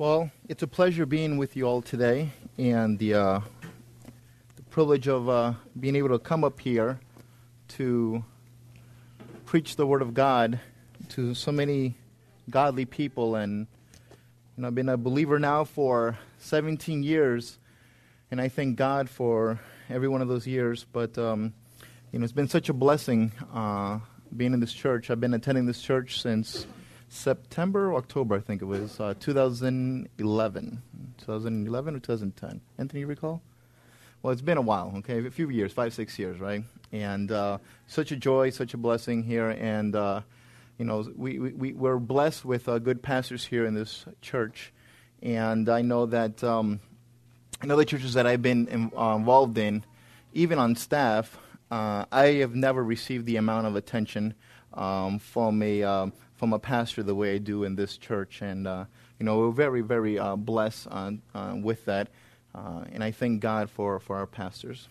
Well, it's a pleasure being with you all today, and the privilege of being able to come up here to preach the Word of God to so many godly people. And I've been a believer now for 17 years, and I thank God for every one of those years. But it's been such a blessing being in this church. I've been attending this church since September or October, I think it was, 2011. 2011 or 2010? Anthony, you recall? Well, it's been a while, okay? A few years, 5-6 years, right? And such a joy, such a blessing here. And, we're blessed with good pastors here in this church. And I know that in other churches that I've been involved in, even on staff, I have never received the amount of attention from a pastor the way I do in this church. And, we're very, very blessed with that. And I thank God for our pastors.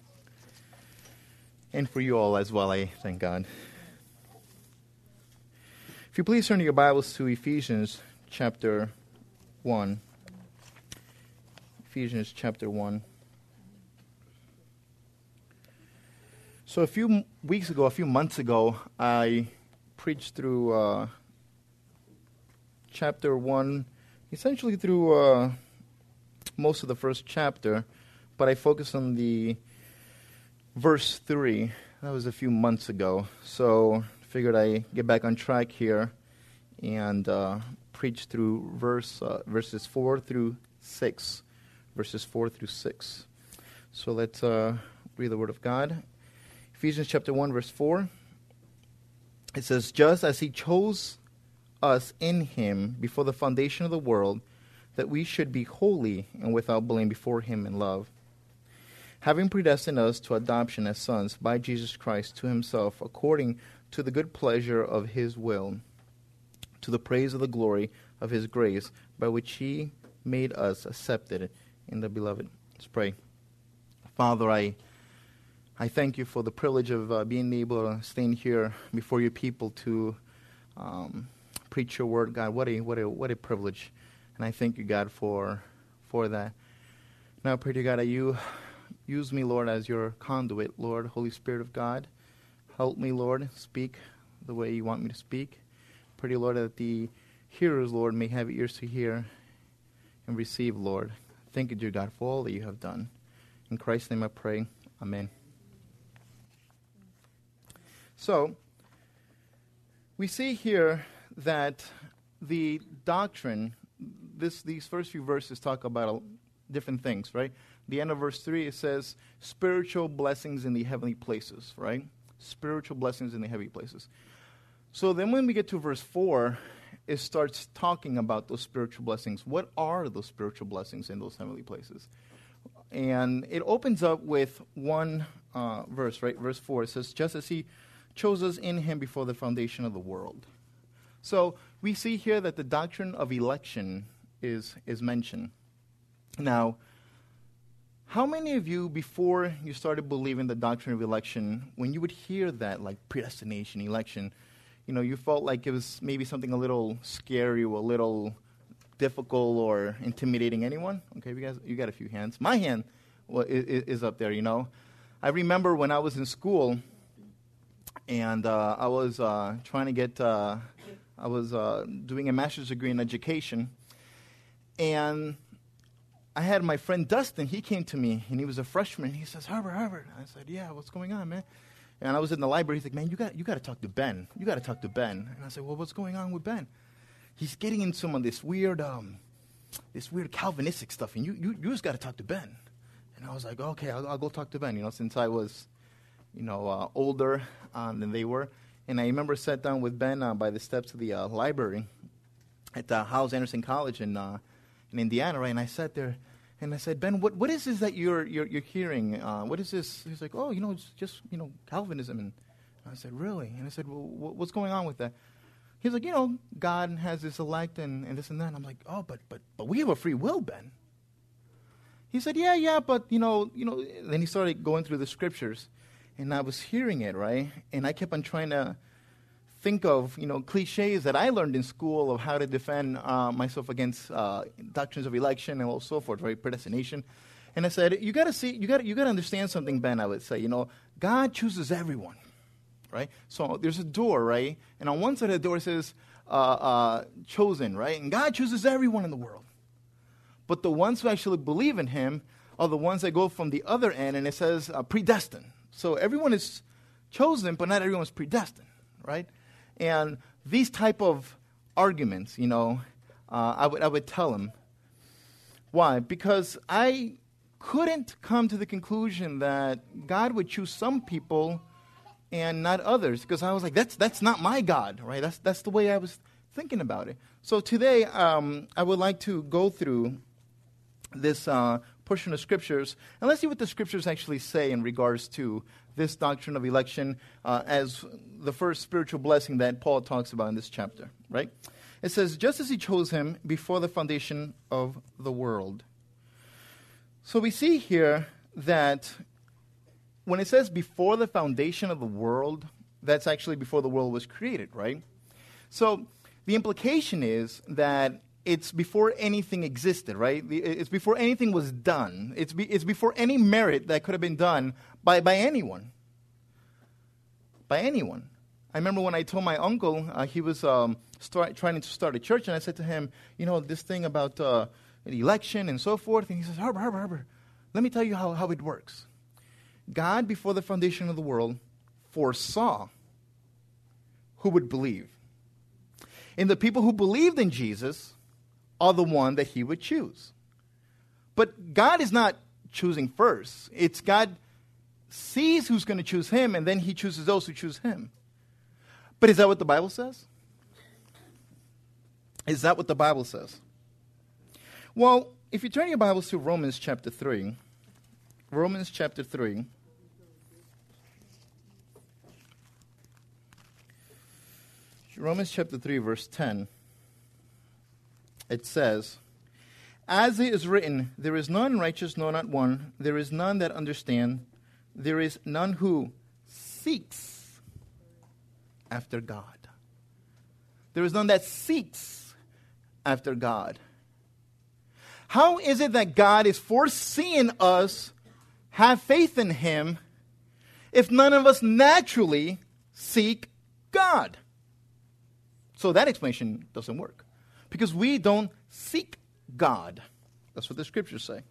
And for you all as well, I thank God. If you please turn your Bibles to Ephesians chapter 1. Ephesians chapter 1. So a few months ago, I preached through chapter 1, essentially through most of the first chapter, but I focused on the verse 3. That was a few months ago. So I figured I'd get back on track here and preach through verses 4 through 6. Verses 4 through 6. So let's read the Word of God. Ephesians chapter 1, verse 4. It says, "Just as he chose us in him before the foundation of the world, that we should be holy and without blame before him in love, having predestined us to adoption as sons by Jesus Christ to himself, according to the good pleasure of his will, to the praise of the glory of his grace, by which he made us accepted in the beloved." Let's pray. Father, I thank you for the privilege of being able to stand here before your people to preach your word, God. What a privilege, and I thank you, God, for that. Now I pray to God that you use me, Lord, as your conduit, Lord, Holy Spirit of God. Help me, Lord, speak the way you want me to speak. Pray to you, Lord, that the hearers, Lord, may have ears to hear and receive, Lord. Thank you, dear God, for all that you have done. In Christ's name I pray. Amen. So, we see here that the doctrine, these first few verses talk about different things, right? The end of verse 3, it says, spiritual blessings in the heavenly places, right? Spiritual blessings in the heavenly places. So then when we get to verse 4, it starts talking about those spiritual blessings. What are those spiritual blessings in those heavenly places? And it opens up with one verse, right? Verse 4, it says, "Just as he chose us in him before the foundation of the world." So we see here that the doctrine of election is mentioned. Now, how many of you, before you started believing the doctrine of election, when you would hear that, like predestination, election, you felt like it was maybe something a little scary or a little difficult or intimidating? Anyone? Okay, you got a few hands. My hand is up there, I remember when I was in school, and I was trying to get, I was doing a master's degree in education, and I had my friend Dustin. He came to me, and he was a freshman. He says, Herbert. I said, "Yeah, what's going on, man?" And I was in the library. He's like, "Man, you got to talk to Ben. You got to talk to Ben." And I said, "Well, what's going on with Ben?" He's getting in some of this weird Calvinistic stuff, and you just got to talk to Ben. And I was like, "Okay, I'll go talk to Ben." Since I was, older than they were. And I remember sat down with Ben by the steps of the library at Howes Anderson College in Indiana, right? And I sat there and I said, "Ben, what is this that you're hearing? What is this?" He's like, "Oh, it's just Calvinism." And I said, "Really?" And I said, "Well, what's going on with that?" He's like, "God has this elect and this and that." And I'm like, "Oh, but we have a free will, Ben." He said, "Yeah, but Then he started going through the scriptures. And I was hearing it, right? And I kept on trying to think of, cliches that I learned in school of how to defend myself against doctrines of election and so forth, right? Predestination. And I said, you got to understand something, Ben. I would say, God chooses everyone, right? So there's a door, right? And on one side of the door it says chosen, right? And God chooses everyone in the world. But the ones who actually believe in Him are the ones that go from the other end, and it says predestined. So everyone is chosen, but not everyone is predestined, right? And these type of arguments, I would tell them. Why? Because I couldn't come to the conclusion that God would choose some people and not others, because I was like, that's not my God, right? That's the way I was thinking about it. So today, I would like to go through this portion of scriptures, and let's see what the scriptures actually say in regards to this doctrine of election as the first spiritual blessing that Paul talks about in this chapter, right? It says, just as He chose him before the foundation of the world. So we see here that when it says before the foundation of the world, that's actually before the world was created, right? So the implication is that it's before anything existed, right? It's before anything was done. It's before any merit that could have been done by anyone. By anyone. I remember when I told my uncle, he was trying to start a church, and I said to him, this thing about election and so forth, and he says, Herbert, let me tell you how it works. God, before the foundation of the world, foresaw who would believe. And the people who believed in Jesus are the one that He would choose. But God is not choosing first. It's God sees who's going to choose Him, and then He chooses those who choose Him. But is that what the Bible says? Is that what the Bible says? Well, if you turn your Bibles to Romans chapter 3, Romans chapter 3, Romans chapter 3, verse 10, it says, as it is written, there is none righteous, no, not one. There is none that understand. There is none who seeks after God. There is none that seeks after God. How is it that God is foreseeing us have faith in Him if none of us naturally seek God? So that explanation doesn't work, because we don't seek God. That's what the scriptures say.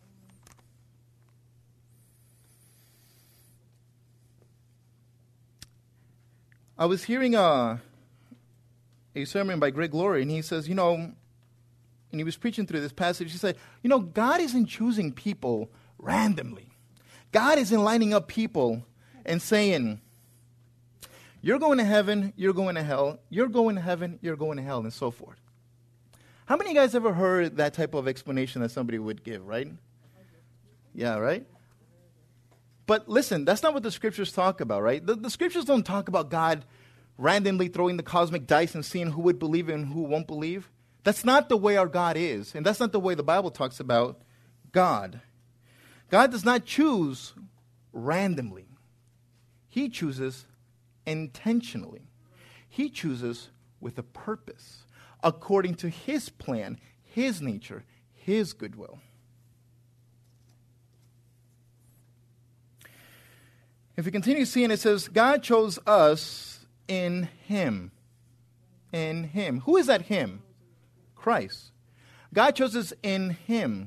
I was hearing a sermon by Greg Laurie, and he says, and he was preaching through this passage, he said, God isn't choosing people randomly. God isn't lining up people and saying, you're going to heaven, you're going to hell, you're going to heaven, you're going to hell, and so forth. How many of you guys ever heard that type of explanation that somebody would give, right? Yeah, right? But listen, that's not what the scriptures talk about, right? The scriptures don't talk about God randomly throwing the cosmic dice and seeing who would believe and who won't believe. That's not the way our God is, and that's not the way the Bible talks about God. God does not choose randomly. He chooses intentionally. He chooses with a purpose, according to His plan, His nature, His goodwill. If we continue seeing, it says, God chose us in Him. In Him. Who is that Him? Christ. God chose us in Him.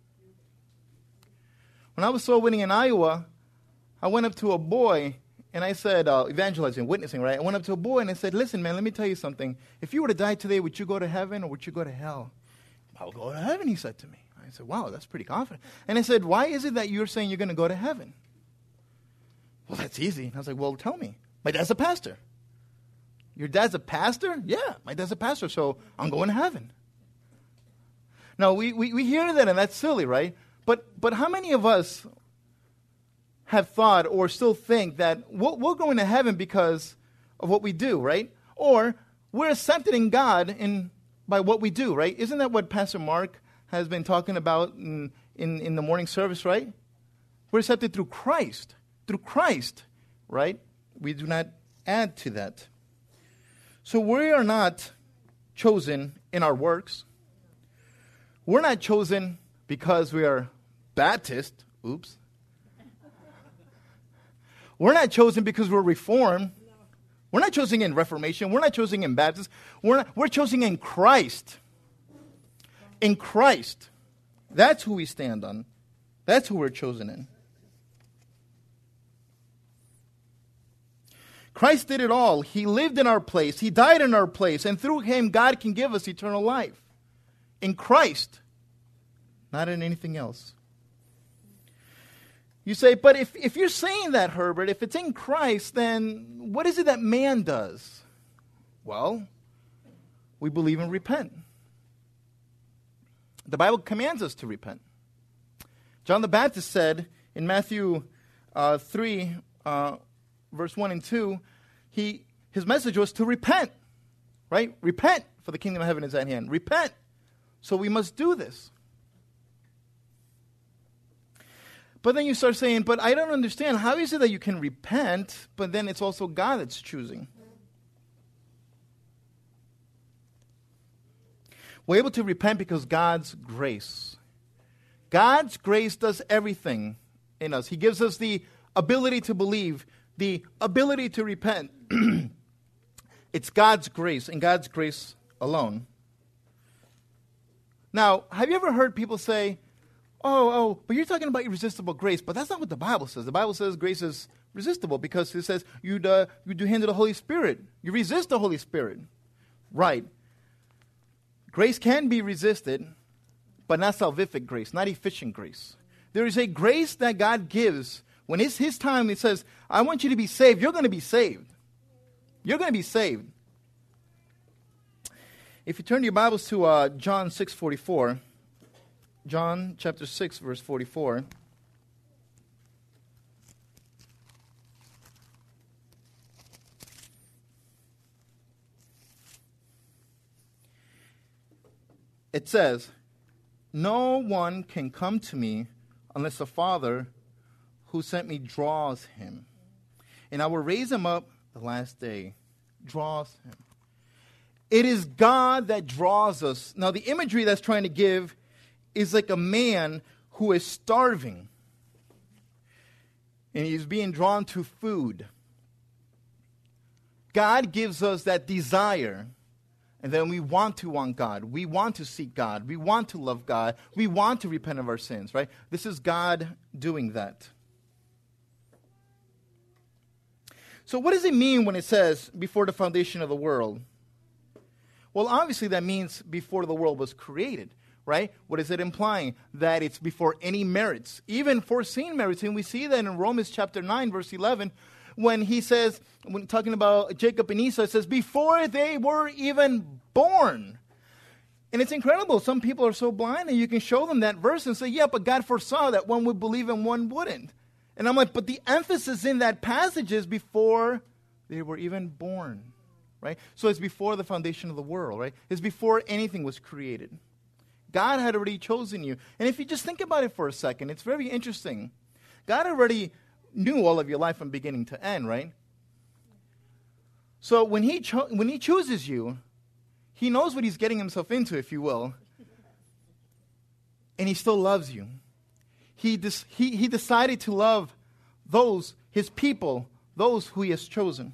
When I was soul winning in Iowa, I went up to a boy and I said, evangelizing, witnessing, right? I went up to a boy and I said, listen, man, let me tell you something. If you were to die today, would you go to heaven or would you go to hell? I'll go to heaven, he said to me. I said, wow, that's pretty confident. And I said, why is it that you're saying you're going to go to heaven? Well, that's easy. And I was like, well, tell me. My dad's a pastor. Your dad's a pastor? Yeah, my dad's a pastor, so I'm going to heaven. Now, we hear that, and that's silly, right? But how many of us have thought or still think that we're going to heaven because of what we do, right? Or we're accepted in God by what we do, right? Isn't that what Pastor Mark has been talking about in the morning service, right? We're accepted through Christ. Through Christ, right? We do not add to that. So we are not chosen in our works. We're not chosen because we are Baptist. Oops. We're not chosen because we're Reformed. We're not chosen in Reformation. We're not chosen in Baptist. We're chosen in Christ. In Christ. That's who we stand on. That's who we're chosen in. Christ did it all. He lived in our place. He died in our place. And through him, God can give us eternal life. In Christ. Not in anything else. You say, but if you're saying that, Herbert, if it's in Christ, then what is it that man does? Well, we believe and repent. The Bible commands us to repent. John the Baptist said in Matthew 3, verse 1 and 2, his message was to repent, right? Repent, for the kingdom of heaven is at hand. Repent. So we must do this. But then you start saying, but I don't understand. How is it that you can repent, but then it's also God that's choosing? We're able to repent because God's grace. God's grace does everything in us. He gives us the ability to believe, the ability to repent. It's God's grace and God's grace alone. Now, have you ever heard people say, but you're talking about irresistible grace, but that's not what the Bible says. The Bible says grace is resistible because it says you do handle the Holy Spirit. You resist the Holy Spirit. Right. Grace can be resisted, but not salvific grace, not efficient grace. There is a grace that God gives. When it's his time, he says, I want you to be saved. You're going to be saved. You're going to be saved. If you turn your Bibles to John 6:44, John chapter 6, verse 44. It says, no one can come to me unless the Father who sent me draws him. And I will raise him up the last day. Draws him. It is God that draws us. Now the imagery that's trying to give is like a man who is starving. And he's being drawn to food. God gives us that desire. And then we want God. We want to seek God. We want to love God. We want to repent of our sins, right? This is God doing that. So what does it mean when it says before the foundation of the world? Well, obviously that means before the world was created, right? What is it implying? That it's before any merits, even foreseen merits. And we see that in Romans chapter 9, verse 11, when he says, when talking about Jacob and Esau, it says, before they were even born. And it's incredible. Some people are so blind that you can show them that verse and say, yeah, but God foresaw that one would believe and one wouldn't. And I'm like, but the emphasis in that passage is before they were even born, right? So it's before the foundation of the world, right? It's before anything was created. God had already chosen you. And if you just think about it for a second, it's very interesting. God already knew all of your life from beginning to end, right? So when he chooses you, he knows what he's getting himself into, if you will. And he still loves you. He decided to love those, his people, those who he has chosen.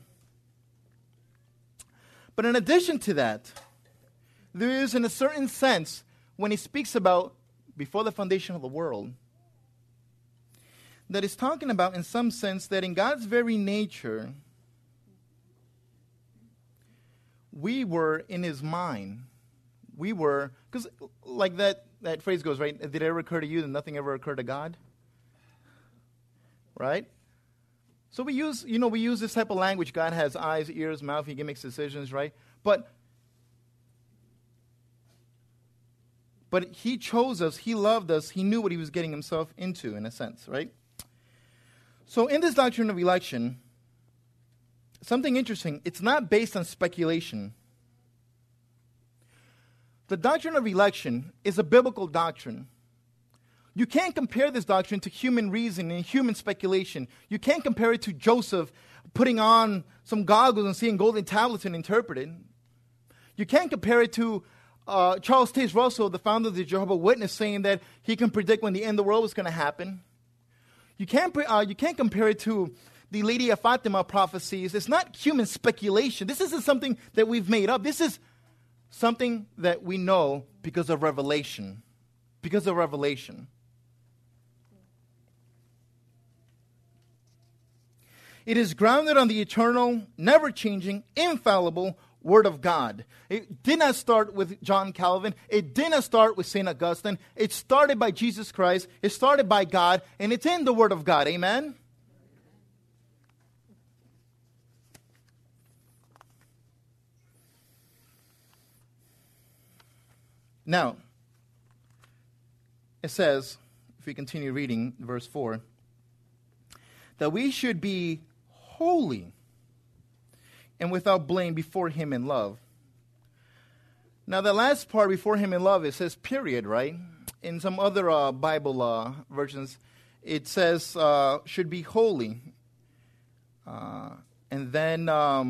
But in addition to that, there is, in a certain sense, when he speaks about before the foundation of the world, that is talking about, in some sense, that in God's very nature, we were in his mind. We were, because like that phrase goes, right? Did it ever occur to you that nothing ever occurred to God? Right? So we use this type of language. God has eyes, ears, mouth. He makes decisions, right? But he chose us. He loved us. He knew what he was getting himself into, in a sense, right? So in this doctrine of election, something interesting, it's not based on speculation. The doctrine of election is a biblical doctrine. You can't compare this doctrine to human reason and human speculation. You can't compare it to Joseph putting on some goggles and seeing golden tablets and interpret it. You can't compare it to Charles Taze Russell, the founder of the Jehovah's Witness, saying that he can predict when the end of the world is going to happen. You can't compare it to the Lady of Fatima prophecies. It's not human speculation. This isn't something that we've made up. This is something that we know because of revelation. Because of revelation. It is grounded on the eternal, never-changing, infallible Word of God. It did not start with John Calvin. It did not start with St. Augustine. It started by Jesus Christ. It started by God, and it's in the Word of God. Amen? Now, it says, if we continue reading verse 4, that we should be holy and without blame before Him in love. Now, the last part, before Him in love, it says period, right? In some other Bible versions, it says should be holy. And then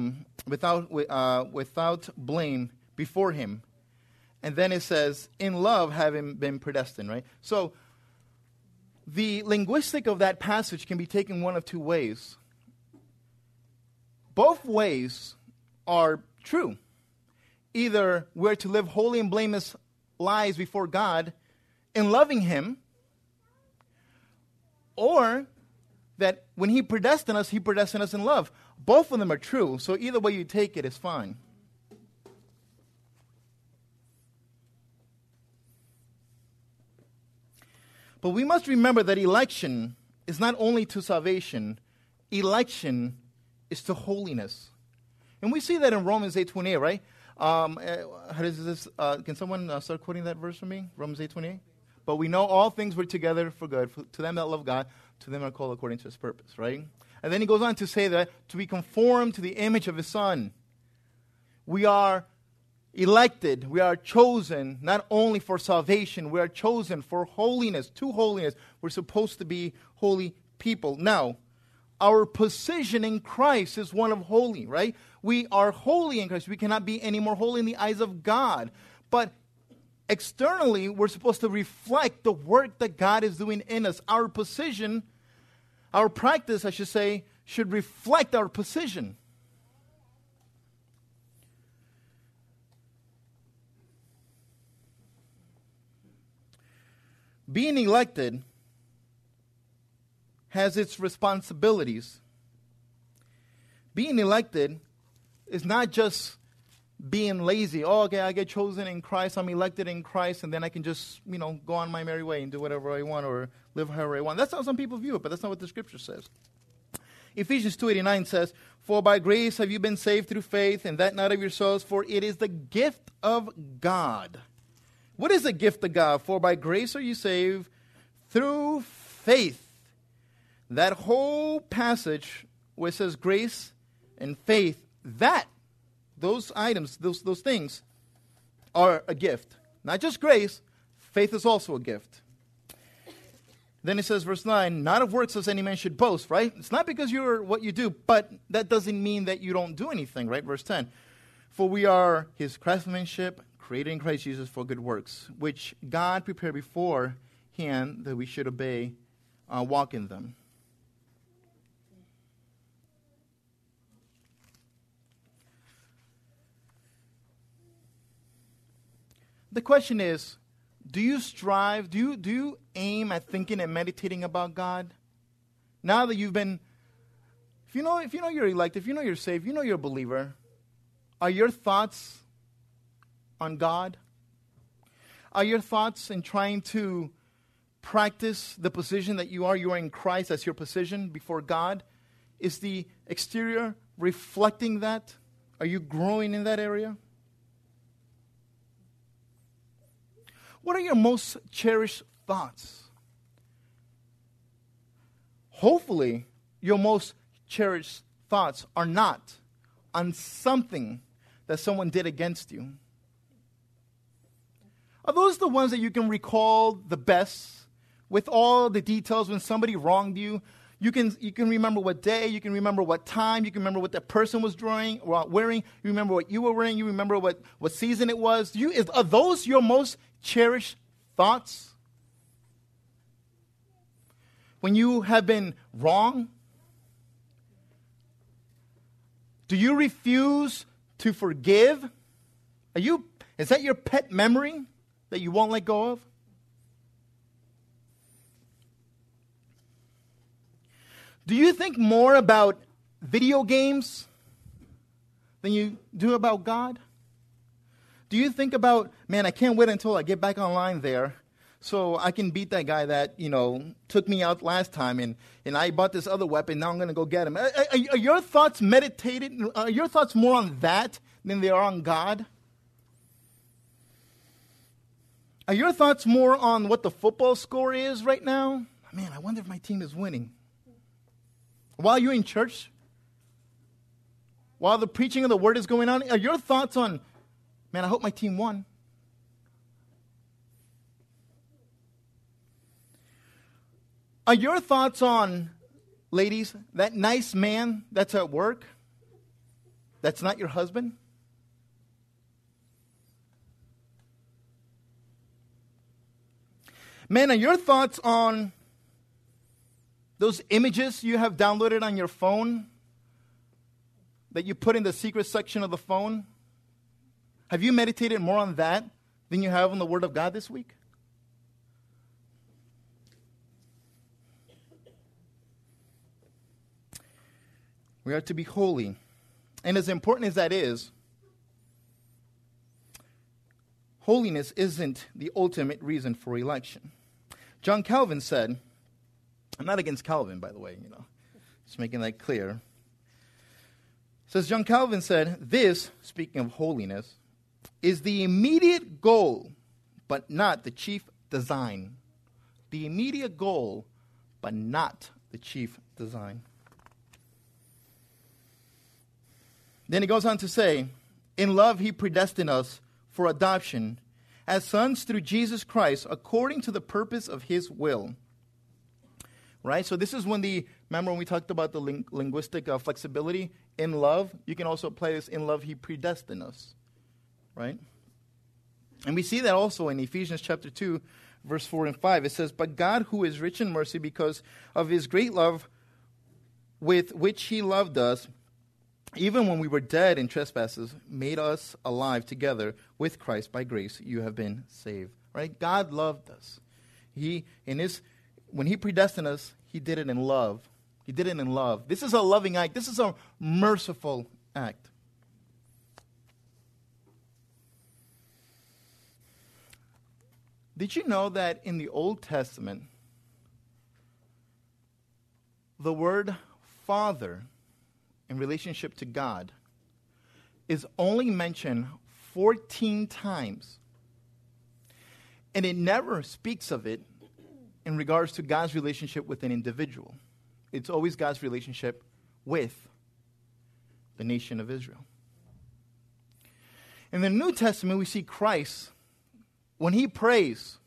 without blame before Him. And then it says, in love having been predestined, right? So, the linguistic of that passage can be taken one of two ways. Both ways are true. Either we're to live holy and blameless lives before God in loving Him, or that when He predestined us in love. Both of them are true, so either way you take it is fine. But we must remember that election is not only to salvation, election is to holiness. And we see that in Romans 8:28, right? How does this? Can someone start quoting that verse for me? Romans 8:28. But we know all things work together for good to them that love God, to them that are called according to His purpose, right? And then he goes on to say that to be conformed to the image of His Son. We are elected, we are chosen not only for salvation, we are chosen for holiness, to holiness. We're supposed to be holy people. Now, our position in Christ is one of holy, right? We are holy in Christ. We cannot be any more holy in the eyes of God. But externally, we're supposed to reflect the work that God is doing in us. Our position, our practice, I should say, should reflect our position. Being elected has its responsibilities. Being elected is not just being lazy. Oh, okay, I get chosen in Christ, I'm elected in Christ, and then I can just, go on my merry way and do whatever I want or live however I want. That's how some people view it, but that's not what the Scripture says. Ephesians 2:89 says, "For by grace have you been saved through faith, and that not of yourselves, for it is the gift of God." What is the gift of God? For by grace are you saved through faith. That whole passage where it says grace and faith, those items, those things are a gift. Not just grace, faith is also a gift. Then it says, verse 9, not of works as any man should boast, right? It's not because you're what you do, but that doesn't mean that you don't do anything, right? Verse 10, for we are His craftsmanship, created in Christ Jesus for good works, which God prepared beforehand that we should obey, walk in them. The question is, do you strive, do you aim at thinking and meditating about God? Now that you've been, if you know you're elected, if you know you're saved, if you know you're a believer, are your thoughts on God? Are your thoughts in trying to practice the position that you are in Christ as your position before God? Is the exterior reflecting that? Are you growing in that area? What are your most cherished thoughts? Hopefully, your most cherished thoughts are not on something that someone did against you. Are those the ones that you can recall the best with all the details when somebody wronged you. You can remember what day, you can remember what time, you can remember what that person was wearing, you remember what you were wearing, you remember what season it was. Are those your most cherished thoughts? When you have been wrong? Do you refuse to forgive? Is that your pet memory that you won't let go of? Do you think more about video games than you do about God? Do you think about, man, I can't wait until I get back online there so I can beat that guy that, took me out last time and I bought this other weapon, now I'm going to go get him. Are your thoughts meditated? Are your thoughts more on that than they are on God? Are your thoughts more on what the football score is right now? Man, I wonder if my team is winning. While you're in church, while the preaching of the word is going on, are your thoughts on, man, I hope my team won? Are your thoughts on, ladies, that nice man that's at work, that's not your husband? Men, are your thoughts on those images you have downloaded on your phone that you put in the secret section of the phone? Have you meditated more on that than you have on the Word of God this week? We are to be holy. And as important as that is, holiness isn't the ultimate reason for election. John Calvin said, I'm not against Calvin, by the way, just making that clear. It says, John Calvin said, this, speaking of holiness, is the immediate goal, but not the chief design. The immediate goal, but not the chief design. Then he goes on to say, in love he predestined us for adoption as sons through Jesus Christ, according to the purpose of his will. Right? So this is remember when we talked about the linguistic flexibility? In love, you can also apply this, in love he predestined us. Right? And we see that also in Ephesians chapter 2, verse 4 and 5. It says, but God, who is rich in mercy because of his great love with which he loved us, even when we were dead in trespasses, made us alive together with Christ. By grace you have been saved. Right? God loved us. When he predestined us, he did it in love. He did it in love. This is a loving act. This is a merciful act. Did you know that in the Old Testament, the word Father in relationship to God is only mentioned 14 times. And it never speaks of it in regards to God's relationship with an individual. It's always God's relationship with the nation of Israel. In the New Testament, we see Christ, when he prays,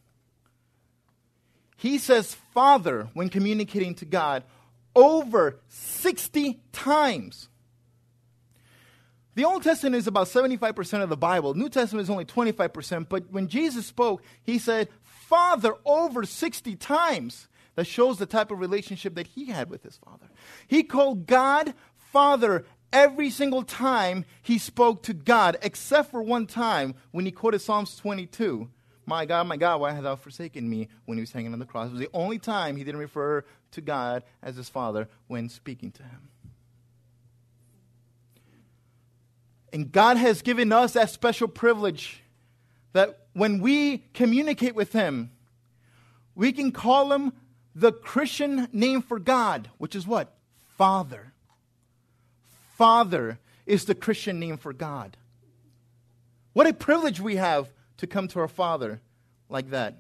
he says Father when communicating to God over 60 times. The Old Testament is about 75% of the Bible. New Testament is only 25%. But when Jesus spoke, he said Father over 60 times. That shows the type of relationship that he had with his Father. He called God Father every single time he spoke to God, except for one time when he quoted Psalms 22. My God, why hast thou forsaken me, when he was hanging on the cross. It was the only time he didn't refer to God as his Father when speaking to him. And God has given us that special privilege that when we communicate with him, we can call him the Christian name for God, which is what? Father. Father is the Christian name for God. What a privilege we have to come to our Father like that.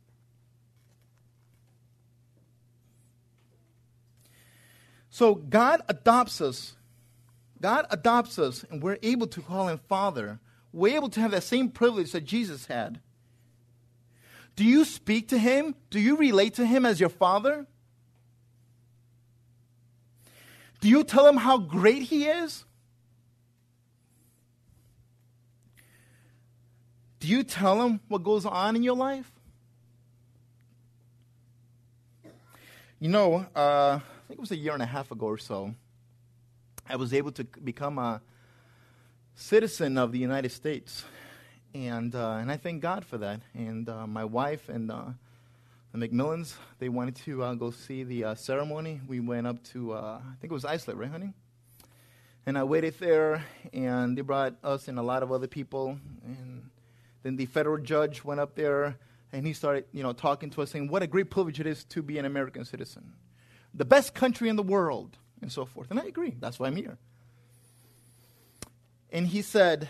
So God adopts us. God adopts us, and we're able to call him Father. We're able to have that same privilege that Jesus had. Do you speak to him? Do you relate to him as your father? Do you tell him how great he is? Do you tell him what goes on in your life? You know, I think it was a year and a half ago or so, I was able to become a citizen of the United States. And I thank God for that. And my wife and the McMillans, they wanted to go see the ceremony. We went up to, I think it was Islip, right, honey? And I waited there, and they brought us and a lot of other people. And then the federal judge went up there, and he started, talking to us, saying what a great privilege it is to be an American citizen. The best country in the world, and so forth. And I agree. That's why I'm here. And he said,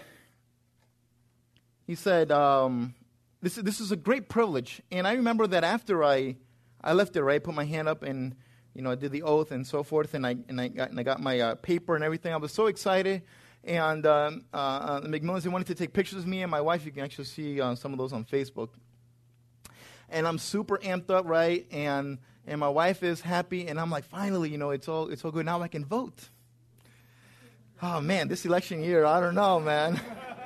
this is a great privilege. And I remember that after I left there, I put my hand up and, I did the oath and so forth, and I got my paper and everything. I was so excited. And the McMillans, they wanted to take pictures of me and my wife. You can actually see some of those on Facebook. And I'm super amped up, right? And my wife is happy, and I'm like, finally, it's all good. Now I can vote. Oh man, this election year, I don't know, man.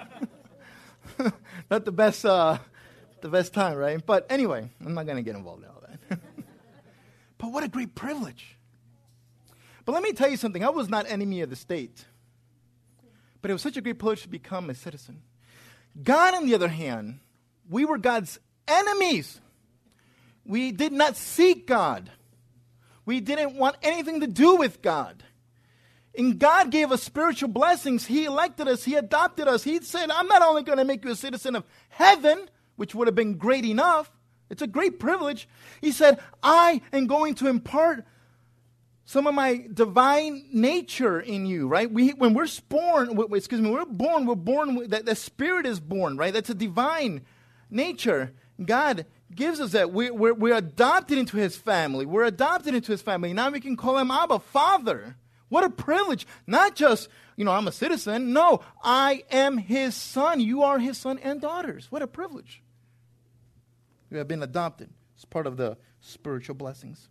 Not the best time, right? But anyway, I'm not going to get involved in all that. But what a great privilege. But let me tell you something. I was not enemy of the state. But it was such a great privilege to become a citizen. God, on the other hand, we were God's enemies. We did not seek God. We didn't want anything to do with God. And God gave us spiritual blessings. He elected us. He adopted us. He said, I'm not only going to make you a citizen of heaven, which would have been great enough. It's a great privilege. He said, I am going to impart some of my divine nature in you, right? When we're born, we're born, that spirit is born, right? That's a divine nature. God gives us that. We're adopted into his family. We're adopted into his family. Now we can call him Abba, Father. What a privilege. Not just, I'm a citizen. No, I am his son. You are his son and daughters. What a privilege. We have been adopted. It's part of the spiritual blessings.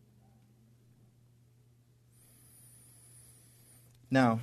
Now,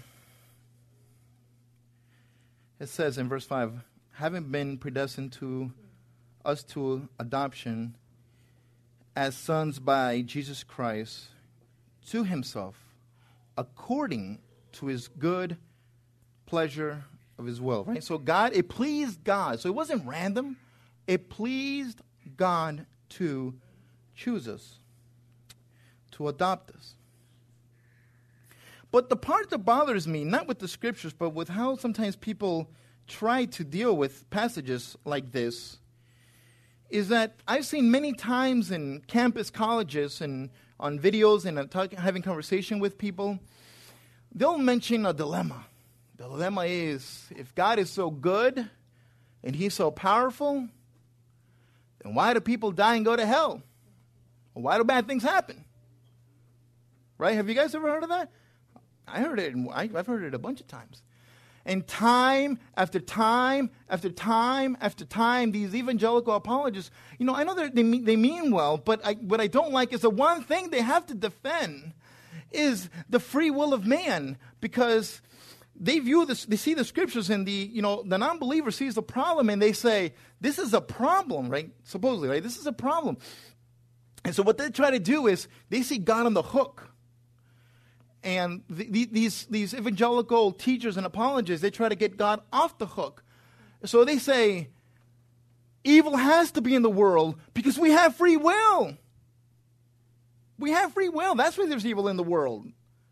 it says in verse 5, having been predestined to us to adoption as sons by Jesus Christ to himself, according to his good pleasure of his will, right? So it pleased God. So it wasn't random. It pleased God to choose us, to adopt us. But the part that bothers me, not with the scriptures, but with how sometimes people try to deal with passages like this, is that I've seen many times in campus colleges and on videos and having conversation with people, they'll mention a dilemma. The dilemma is, if God is so good and he's so powerful, then why do people die and go to hell? Or why do bad things happen? Right? Have you guys ever heard of that? I heard it. I've heard it a bunch of times. And time after time after time after time, these evangelical apologists, I know they mean well, but what I don't like is the one thing they have to defend is the free will of man, because they see the scriptures, and the non-believer sees the problem, and they say, this is a problem, right? Supposedly, right? This is a problem. And so what they try to do is they see God on the hook. And these evangelical teachers and apologists, they try to get God off the hook. So they say, evil has to be in the world because we have free will. We have free will. That's why there's evil in the world.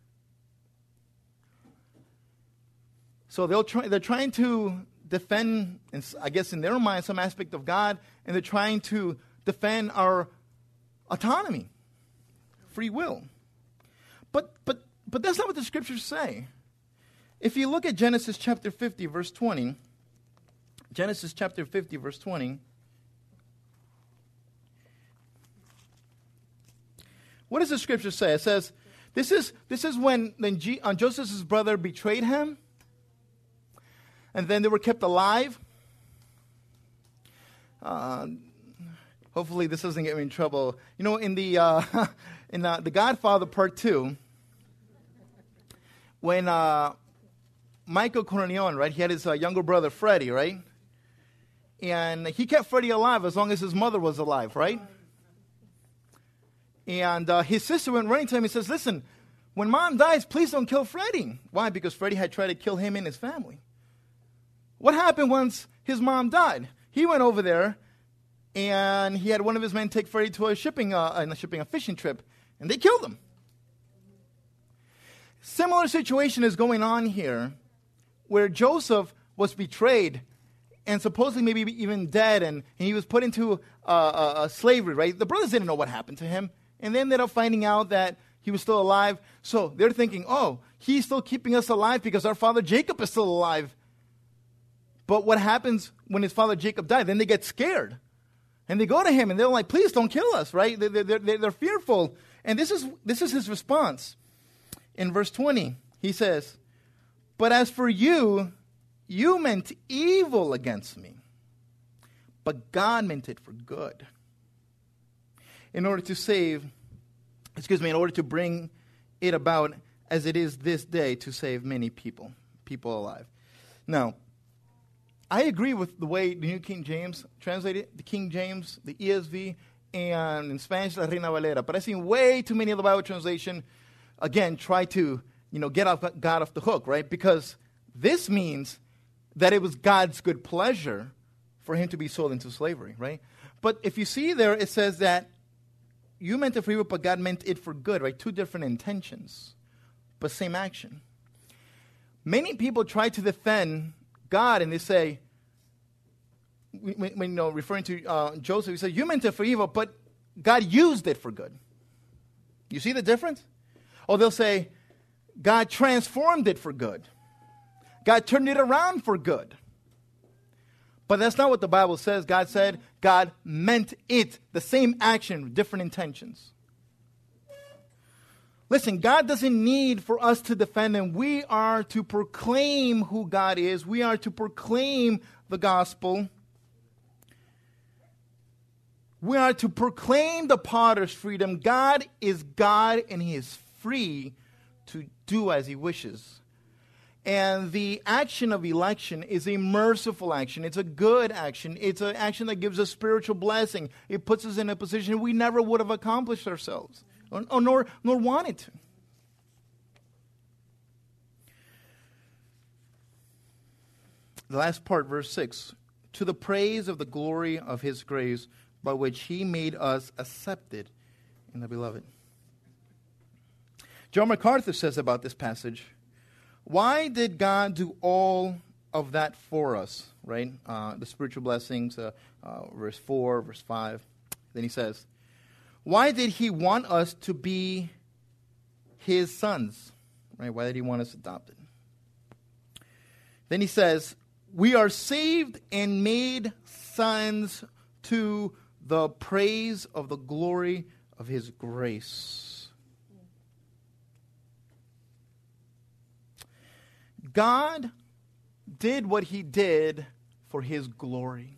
So they're trying to defend, I guess in their mind, some aspect of God, and they're trying to defend our autonomy, free will. But that's not what the scriptures say. If you look at Genesis chapter 50, verse 20, Genesis chapter 50, verse 20, what does the scripture say? It says, this is when Joseph's brother betrayed him, and then they were kept alive. Hopefully this doesn't get me in trouble. You know, in the The Godfather Part 2, when Michael Corleone, right, he had his younger brother, Freddie, right? And he kept Freddie alive as long as his mother was alive, right? And his sister went running to him and says, listen, when Mom dies, please don't kill Freddie. Why? Because Freddie had tried to kill him and his family. What happened once his mom died? He went over there, and he had one of his men take Freddie to a fishing trip, and they killed him. Similar situation is going on here, where Joseph was betrayed and supposedly maybe even dead, and he was put into slavery, right? The brothers didn't know what happened to him, and they ended up finding out that he was still alive. So they're thinking, oh, he's still keeping us alive because our father Jacob is still alive. But what happens when his father Jacob died? Then they get scared. And they go to him and they're like, please don't kill us, right? They're fearful. And this is his response. In verse 20, he says, but as for you, you meant evil against me, but God meant it for good. In order to bring it about as it is this day to save many people alive. Now, I agree with the way the New King James translated, the King James, the ESV, and in Spanish, La Reina Valera. But I've seen way too many of the Bible translation, again, try to, get God off the hook, right? Because this means that it was God's good pleasure for him to be sold into slavery, right? But if you see there, it says that you meant it for evil, but God meant it for good, right? Two different intentions, but same action. Many people try to defend God, and they say, when referring to Joseph, he said, you meant it for evil, but God used it for good. You see the difference? Or they'll say, God transformed it for good. God turned it around for good. But that's not what the Bible says. God said God meant it, the same action, different intentions. Listen, God doesn't need for us to defend him. We are to proclaim who God is. We are to proclaim the gospel. We are to proclaim the potter's freedom. God is God, and he is free to do as he wishes. And the action of election is a merciful action. It's a good action. It's an action that gives us spiritual blessing. It puts us in a position we never would have accomplished ourselves, nor wanted to. The last part, verse 6. To the praise of the glory of his grace, by which he made us accepted in the beloved. John MacArthur says about this passage, why did God do all of that for us, right? The spiritual blessings, verse 4, verse 5. Then he says, why did he want us to be his sons? Right? Why did he want us adopted? Then he says, we are saved and made sons to the praise of the glory of his grace. God did what he did for his glory.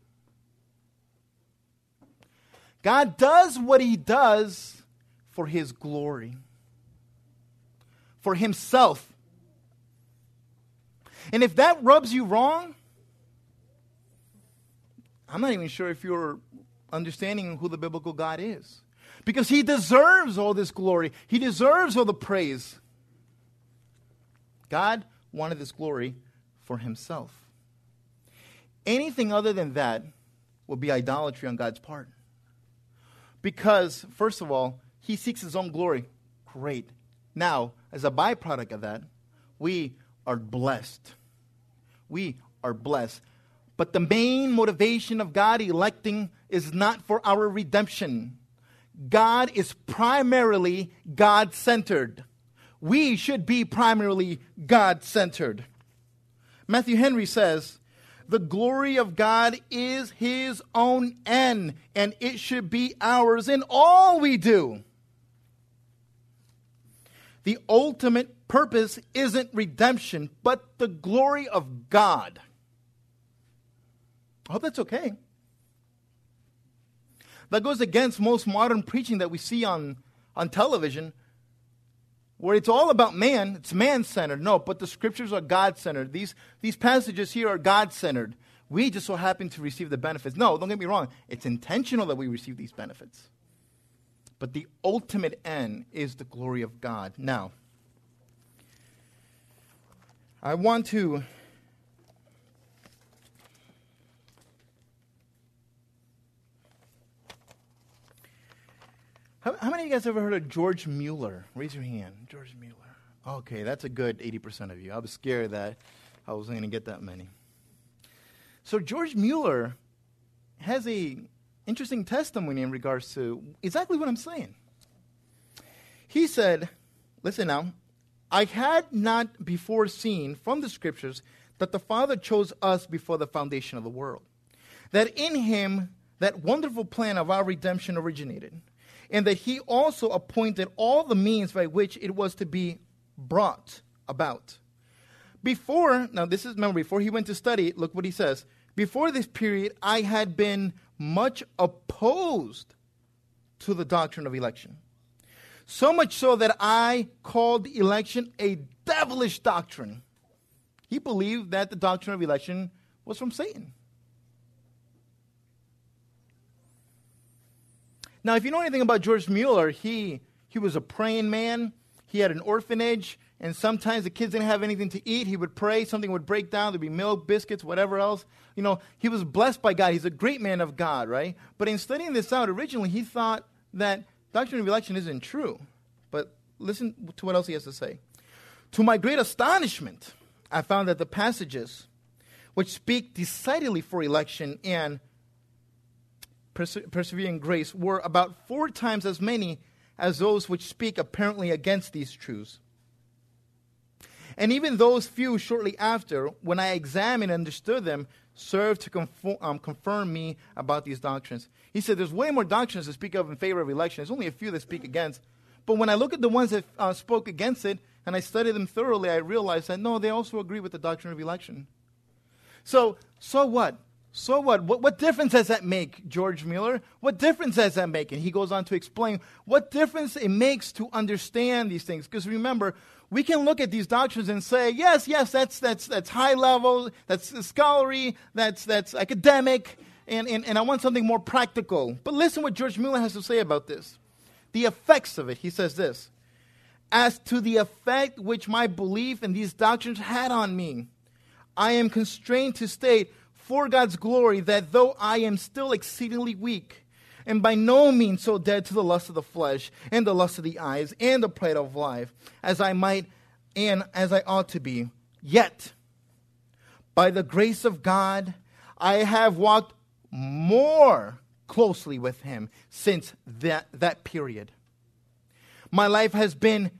God does what he does for his glory, for himself. And if that rubs you wrong, I'm not even sure if you're understanding who the biblical God is. Because he deserves all this glory. He deserves all the praise. God wanted this glory for himself. Anything other than that would be idolatry on God's part. Because, first of all, he seeks his own glory. Great. Now, as a byproduct of that, we are blessed. We are blessed. But the main motivation of God electing is not for our redemption. God is primarily God-centered. We should be primarily God-centered. Matthew Henry says, the glory of God is his own end, and it should be ours in all we do. The ultimate purpose isn't redemption, but the glory of God. I hope that's okay. That goes against most modern preaching that we see on television, where it's all about man. It's man-centered. No, but the scriptures are God-centered. These passages here are God-centered. We just so happen to receive the benefits. No, don't get me wrong. It's intentional that we receive these benefits. But the ultimate end is the glory of God. Now, I want to How many of you guys ever heard of George Mueller? Raise your hand. George Mueller. Okay, that's a good 80% of you. I was scared that I wasn't going to get that many. So George Mueller has a interesting testimony in regards to exactly what I'm saying. He said, listen now, I had not before seen from the scriptures that the Father chose us before the foundation of the world, that in him that wonderful plan of our redemption originated, and that he also appointed all the means by which it was to be brought about. Before he went to study, look what he says. Before this period, I had been much opposed to the doctrine of election. So much so that I called election a devilish doctrine. He believed that the doctrine of election was from Satan. Now, if you know anything about George Mueller, he was a praying man. He had an orphanage, and sometimes the kids didn't have anything to eat. He would pray. Something would break down. There'd be milk, biscuits, whatever else. You know, he was blessed by God. He's a great man of God, right? But in studying this out, originally he thought that doctrine of election isn't true. But listen to what else he has to say. To my great astonishment, I found that the passages which speak decidedly for election and persevering grace were about 4 times as many as those which speak apparently against these truths. And even those few shortly after, when I examined and understood them, served to confirm me about these doctrines. He said there's way more doctrines that speak of in favor of election. There's only a few that speak against. But when I look at the ones that spoke against it, and I studied them thoroughly, I realized that no, they also agree with the doctrine of election. So what? So what? What difference does that make, George Mueller? What difference does that make? And he goes on to explain what difference it makes to understand these things. Because remember, we can look at these doctrines and say, yes, that's high level, that's scholarly, that's academic, and I want something more practical. But listen what George Mueller has to say about this. The effects of it, he says this. As to the effect which my belief in these doctrines had on me, I am constrained to state for God's glory that though I am still exceedingly weak, and by no means so dead to the lust of the flesh, and the lust of the eyes, and the pride of life, as I might and as I ought to be, yet, by the grace of God, I have walked more closely with him since that period. My life has been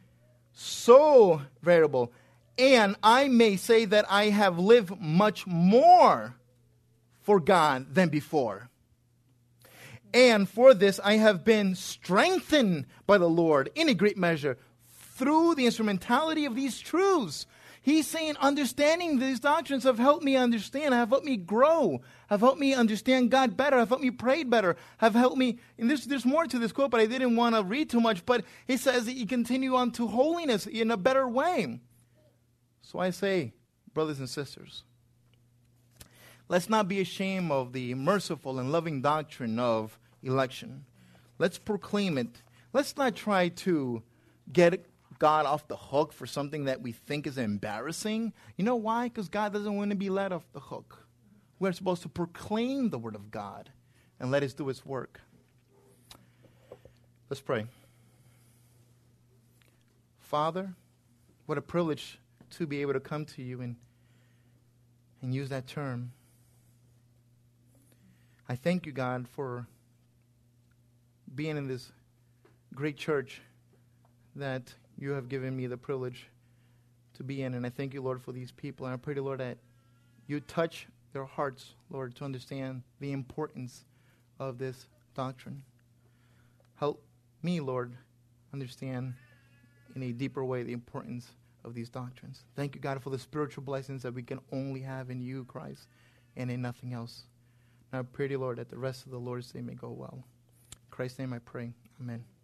so variable, and I may say that I have lived much more for God than before. And for this I have been strengthened by the Lord in a great measure through the instrumentality of these truths. He's saying understanding these doctrines have helped me understand, have helped me grow, have helped me understand God better, have helped me pray better, have helped me, and there's more to this quote, but I didn't want to read too much, but he says that you continue on to holiness in a better way. So I say, brothers and sisters, let's not be ashamed of the merciful and loving doctrine of election. Let's proclaim it. Let's not try to get God off the hook for something that we think is embarrassing. You know why? Because God doesn't want to be let off the hook. We're supposed to proclaim the word of God and let it do its work. Let's pray. Father, what a privilege to be able to come to you and use that term. I thank you, God, for being in this great church that you have given me the privilege to be in. And I thank you, Lord, for these people. And I pray, Lord, that you touch their hearts, Lord, to understand the importance of this doctrine. Help me, Lord, understand in a deeper way the importance of these doctrines. Thank you, God, for the spiritual blessings that we can only have in you, Christ, and in nothing else. And I pray to you, Lord, that the rest of the Lord's Day may go well. Christ's name I pray. Amen.